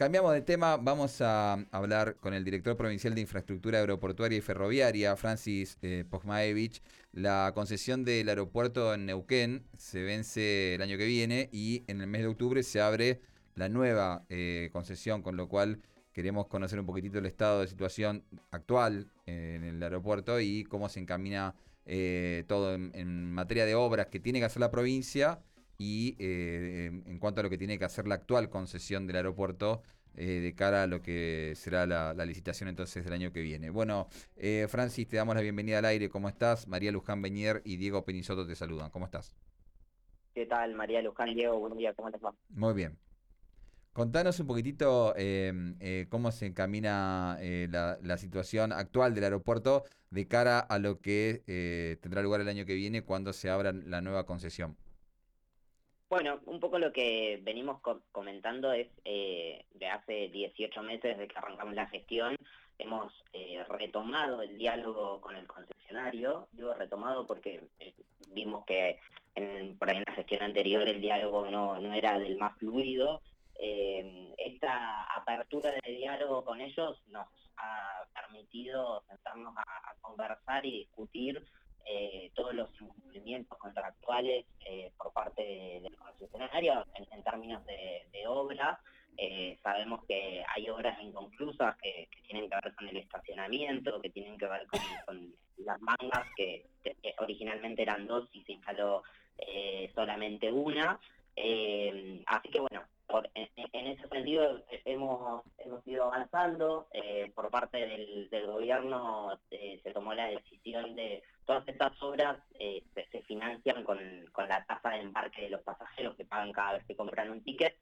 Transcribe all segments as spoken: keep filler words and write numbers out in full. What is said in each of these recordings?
Cambiamos de tema, vamos a hablar con el director provincial de Infraestructura Aeroportuaria y Ferroviaria, Francis eh, Pojmaevich. La concesión del aeropuerto en Neuquén se vence el año que viene y en el mes de octubre se abre la nueva eh, concesión, con lo cual queremos conocer un poquitito el estado de situación actual eh, en el aeropuerto y cómo se encamina eh, todo en, en materia de obras que tiene que hacer la provincia y eh, en cuanto a lo que tiene que hacer la actual concesión del aeropuerto eh, de cara a lo que será la, la licitación entonces del año que viene. Bueno, eh, Francis, te damos la bienvenida al aire. ¿Cómo estás? María Luján Beñer y Diego Penisoto te saludan. ¿Cómo estás? ¿Qué tal, María Luján, Diego? Buen día, ¿cómo les va? Muy bien. Contanos un poquitito eh, eh, cómo se encamina eh, la, la situación actual del aeropuerto de cara a lo que eh, tendrá lugar el año que viene cuando se abra la nueva concesión. Bueno, un poco lo que venimos co- comentando es eh, de hace dieciocho meses de que arrancamos la gestión, hemos eh, retomado el diálogo con el concesionario. Digo retomado porque eh, vimos que en, por ahí en la gestión anterior el diálogo no, no era del más fluido. Eh, esta apertura de diálogo con ellos nos ha permitido sentarnos a, a conversar y discutir eh, todos los incumplimientos contractuales eh, por parte de- del concesionario en, en términos de, de obra. Eh, sabemos que hay obras inconclusas que, que tienen que ver con el estacionamiento, que tienen que ver con, con las mangas, que, que originalmente eran dos y se instaló eh, solamente una. Eh, así que bueno, por, en, en ese sentido eh, hemos, hemos ido avanzando. Eh, por parte del, del gobierno eh, se tomó la decisión de todas estas obras eh, se, se financian con, con la tasa de embarque de los pasajeros que pagan cada vez que compran un ticket.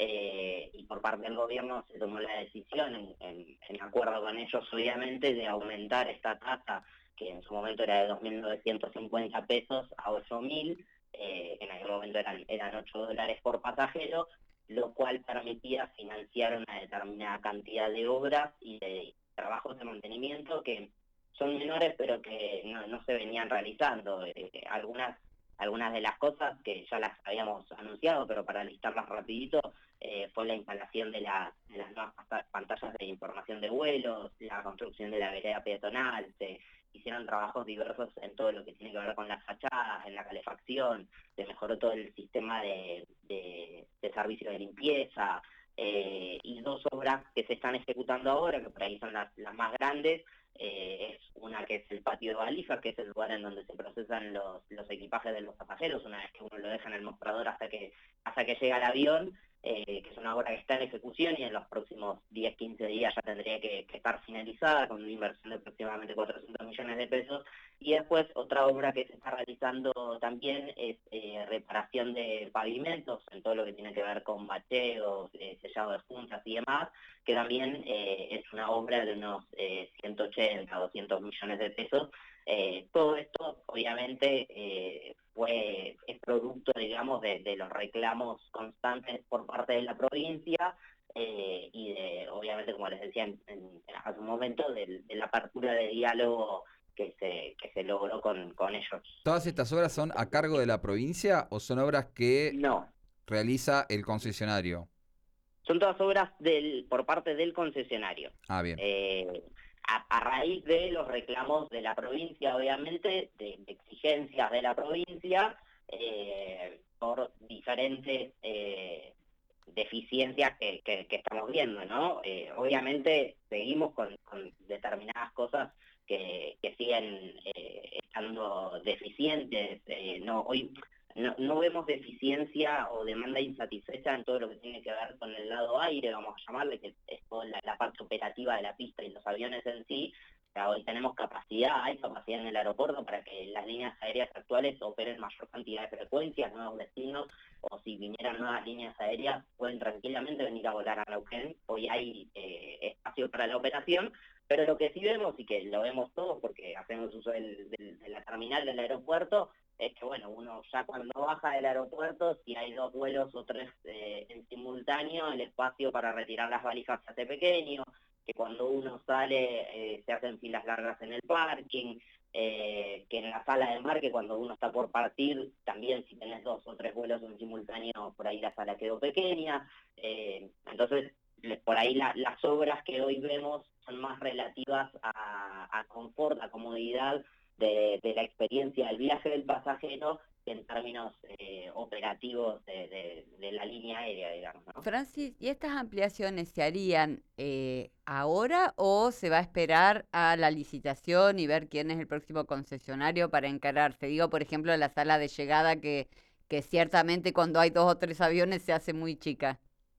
Eh, y por parte del gobierno se tomó la decisión, en, en, en acuerdo con ellos obviamente, de aumentar esta tasa, que en su momento era de dos mil novecientos cincuenta pesos a ocho mil, eh, en aquel momento eran, eran ocho dólares por pasajero, lo cual permitía financiar una determinada cantidad de obras y de trabajos de mantenimiento que son menores pero que no, no se venían realizando. Eh, algunas, algunas de las cosas que ya las habíamos anunciado, pero para listarlas rapidito, eh, fue la instalación de, la, de las nuevas pantallas de información de vuelos, la construcción de la vereda peatonal, se hicieron trabajos diversos en todo lo que tiene que ver con las fachadas, en la calefacción, se mejoró todo el sistema de, de, de servicio de limpieza, eh, y dos obras que se están ejecutando ahora, que por ahí son las, las más grandes. Eh, es una que es el patio de valijas, que es el lugar en donde se procesan los, los equipajes de los pasajeros una vez que uno lo deja en el mostrador hasta que, hasta que llega el avión, eh, que es una obra que está en ejecución y en los próximos diez quince días ya tendría que, que estar finalizada con una inversión de aproximadamente cuatrocientos millones de pesos. Y después otra obra que se está realizando también es eh, reparación de pavimentos en todo lo que tiene que ver con bacheos, eh, sellado de juntas y demás, que también eh, es una obra de unos eh, ciento ochenta, doscientos millones de pesos. Eh, todo esto, obviamente, eh, fue, es producto, digamos, de, de los reclamos constantes por parte de la provincia eh, y de, obviamente, como les decía en, en, hace un momento, de, de la apertura de diálogo que se, que se logró con, con ellos. ¿Todas estas obras son a cargo de la provincia o son obras que No, realiza el concesionario? son todas obras del, por parte del concesionario. Ah, bien. Eh, a, a raíz de los reclamos de la provincia, obviamente, de, de exigencias de la provincia, eh, por diferentes eh, deficiencias que, que, que estamos viendo, ¿no? Eh, obviamente seguimos con, con determinadas cosas que, que siguen eh, estando deficientes. Eh, no, hoy no, no vemos deficiencia o demanda insatisfecha en todo lo que tiene que ver con el lado aire, vamos a llamarle, que es toda la, la parte operativa de la pista y los aviones en sí. O sea, hoy tenemos capacidad, hay capacidad en el aeropuerto para que las líneas aéreas actuales operen mayor cantidad de frecuencias, nuevos destinos, o si vinieran nuevas líneas aéreas, pueden tranquilamente venir a volar a Neuquén. Hoy hay eh, espacio para la operación, pero lo que sí vemos, y que lo vemos todos porque hacemos uso del, del, de la terminal del aeropuerto, es que, bueno, uno ya cuando baja del aeropuerto, si hay dos vuelos o tres eh, en simultáneo, el espacio para retirar las valijas se hace pequeño, que cuando uno sale eh, se hacen filas largas en el parking, eh, que en la sala de embarque cuando uno está por partir, también si tenés dos o tres vuelos en simultáneo, por ahí la sala quedó pequeña. Eh, entonces por ahí la, las obras que hoy vemos son más relativas a, a confort, a comodidad de, de la experiencia del viaje del pasajero en términos eh, operativos de, de, de la línea aérea, digamos, ¿no? Francis, ¿y estas ampliaciones se harían eh, ahora o se va a esperar a la licitación y ver quién es el próximo concesionario para encararse? Digo, por ejemplo, la sala de llegada que, que ciertamente cuando hay dos o tres aviones se hace muy chica.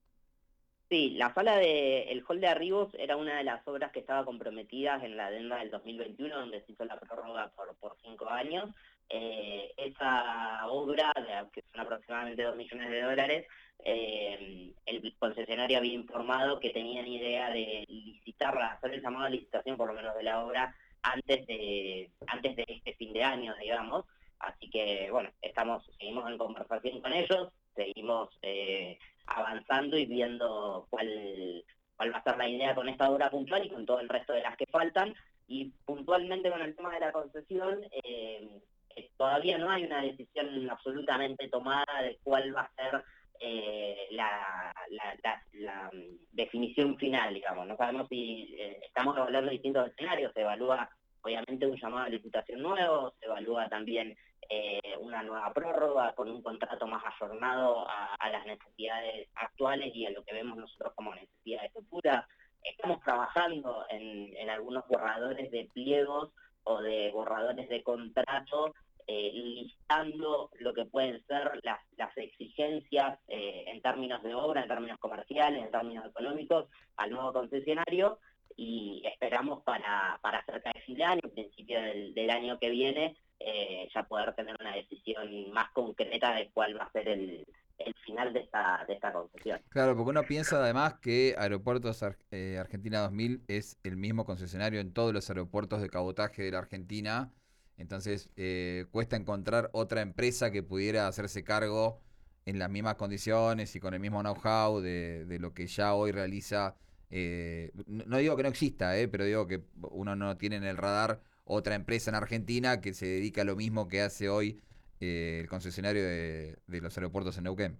Sí, la sala de el hall de arribos era una de las obras que estaba comprometidas en la adenda del dos mil veintiuno, donde se hizo la prórroga por, por cinco años. Eh, esa obra, de, que son aproximadamente dos millones de dólares, eh, el concesionario había informado que tenían idea de licitarla, hacer el llamado a licitación por lo menos de la obra antes de, antes de este fin de año, digamos. Así que, bueno, estamos, seguimos en conversación con ellos, seguimos eh, avanzando y viendo cuál, cuál va a ser la idea con esta obra puntual y con todo el resto de las que faltan. Y puntualmente con el tema de la concesión, eh, eh, todavía no hay una decisión absolutamente tomada de cuál va a ser eh, la, la, la, la definición final, digamos. No sabemos si eh, estamos hablando de distintos escenarios, se evalúa obviamente un llamado a licitación nuevo, se evalúa también eh, una nueva prórroga con un contrato más ayornado a, a las necesidades actuales y a lo que vemos nosotros como necesidades futuras. Estamos trabajando en, en algunos borradores de pliegos o de borradores de contrato, eh, listando lo que pueden ser las, las exigencias eh, en términos de obra, en términos comerciales, en términos económicos, al nuevo concesionario, y esperamos para, para cerca de fin de año, principio del, del año que viene, eh, ya poder tener una decisión más concreta de cuál va a ser el, el final de esta, de esta concesión. Claro, porque uno piensa además que Aeropuertos Ar- eh, Argentina dos mil es el mismo concesionario en todos los aeropuertos de cabotaje de la Argentina, entonces eh, cuesta encontrar otra empresa que pudiera hacerse cargo en las mismas condiciones y con el mismo know-how de, de lo que ya hoy realiza. eh, no no digo que no exista, eh, pero digo que uno no tiene en el radar otra empresa en Argentina que se dedica a lo mismo que hace hoy eh, el concesionario de, de los aeropuertos en Neuquén.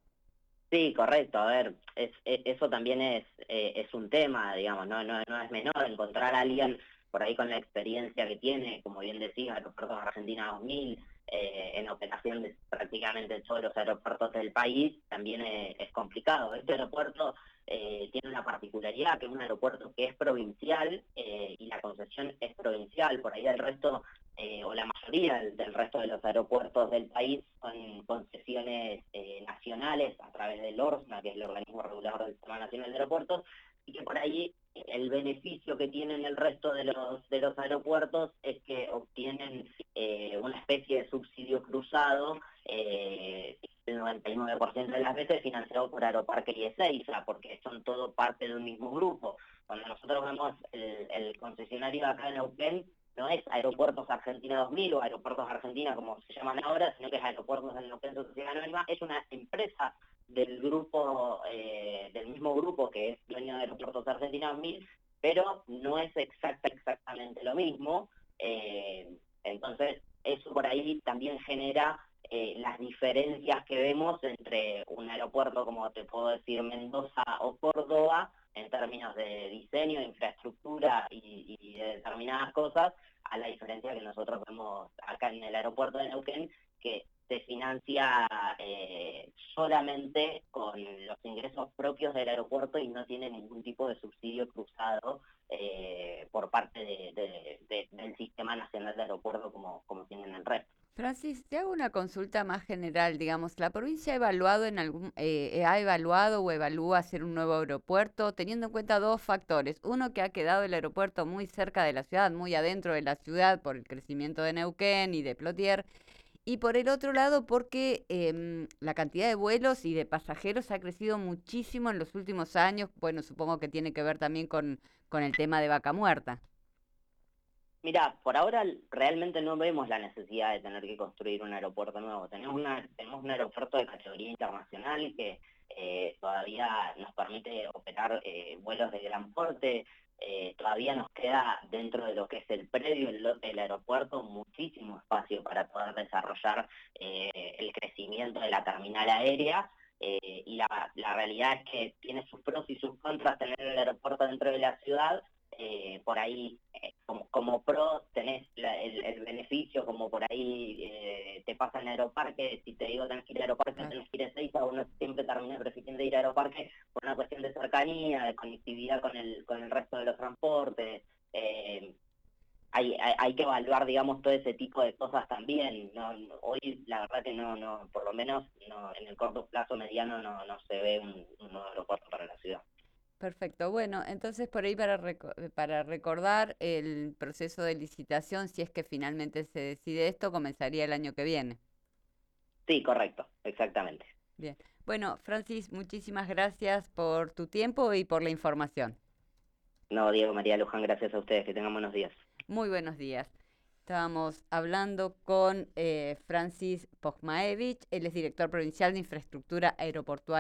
Sí, correcto. A ver, es, es- eso también es, eh, es un tema, digamos, no, no, no es menor encontrar a alguien por ahí con la experiencia que tiene, como bien decía, Aeropuertos Argentina dos mil, eh, en operación de prácticamente todos los aeropuertos del país, también es, es complicado. Este aeropuerto eh, tiene una particularidad, que es un aeropuerto que es provincial eh, y la concesión es provincial, por ahí el resto eh, o la mayoría del, del resto de los aeropuertos del país son concesiones eh, nacionales a través del ORSNA, que es el organismo regulador del Sistema Nacional de Aeropuertos, y que por ahí el beneficio que tienen el resto de los de los aeropuertos es que obtienen eh, una especie de subsidio cruzado, eh, el noventa y nueve por ciento de las veces financiado por Aeroparque y Ezeiza, porque son todo parte de un mismo grupo. Cuando nosotros vemos el, el concesionario acá en Neuquén, no es Aeropuertos Argentina dos mil o Aeropuertos Argentina como se llaman ahora, sino que es Aeropuertos del Neuquén Sociedad Anónima, es una empresa del grupo, eh, del mismo grupo que es dueño de Aeropuertos Argentina dos mil, pero no es exacta, exactamente lo mismo. Eh, entonces, eso por ahí también genera eh, las diferencias que vemos entre un aeropuerto, como te puedo decir, Mendoza o Córdoba, en términos de diseño, infraestructura y, y de determinadas cosas, a la diferencia que nosotros vemos acá en el aeropuerto de Neuquén, que se financia eh, solamente con los ingresos propios del aeropuerto y no tiene ningún tipo de subsidio cruzado eh, por parte de, de, de, del Sistema Nacional de Aeropuertos como, como tienen el resto. Francis, te hago una consulta más general, digamos, ¿la provincia ha evaluado en algún, eh, ha evaluado o evalúa hacer un nuevo aeropuerto, teniendo en cuenta dos factores? Uno, que ha quedado el aeropuerto muy cerca de la ciudad, muy adentro de la ciudad por el crecimiento de Neuquén y de Plotier, y por el otro lado, porque em, la cantidad de vuelos y de pasajeros ha crecido muchísimo en los últimos años. Bueno, supongo que tiene que ver también con, con el tema de Vaca Muerta. Mira, por ahora realmente no vemos la necesidad de tener que construir un aeropuerto nuevo. Tenemos, una, tenemos un aeropuerto de categoría internacional que eh, todavía nos permite operar eh, vuelos de gran porte. Eh, todavía nos queda dentro de lo que es el predio, el lote del aeropuerto, muchísimo espacio para poder desarrollar eh, el crecimiento de la terminal aérea. eh, y la, la realidad es que tiene sus pros y sus contras tener el aeropuerto dentro de la ciudad. Eh, por ahí, eh, como, como pro, tenés la, el, el beneficio, como por ahí eh, te pasa en Aeroparque, si te digo tenés que ir a Aeroparque, Ah, tenés que ir a Ezeiza, uno siempre termina prefiriendo ir a Aeroparque por una cuestión de cercanía, de conectividad con el, con el resto de los transportes. Eh, hay, hay, hay que evaluar, digamos, todo ese tipo de cosas también. No, no, hoy la verdad que no, no, por lo menos no, en el corto plazo mediano no, no se ve un, un nuevo aeropuerto para la ciudad. perfecto. Bueno, entonces por ahí para, reco- eh, para recordar el proceso de licitación, si es que finalmente se decide esto, comenzaría el año que viene. Sí, correcto, exactamente. Bien. Bueno, Francis, muchísimas gracias por tu tiempo y por la información. No, Diego, María Luján, gracias a ustedes, que tengan buenos días. Muy buenos días. Estábamos hablando con eh, Francis Pogmaevich, él es director provincial de Infraestructura Aeroportuaria.